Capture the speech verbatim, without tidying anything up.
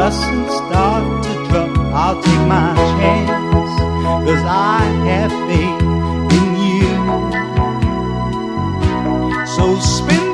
doesn't start to drop, I'll take my chance, 'cause I have faith in you. So spin